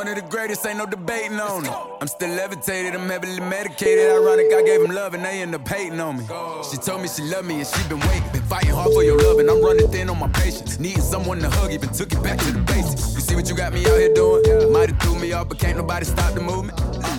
one of the greatest, ain't no debating on it. I'm still levitated, I'm heavily medicated. Ironic, I gave him love and they end up hating on me. She told me she loved me and she been waiting. Been fighting hard for your love and I'm running thin on my patience. Needing someone to hug, even took it back to the basics. You see what you got me out here doing? Might have threw me off, but can't nobody stop the movement.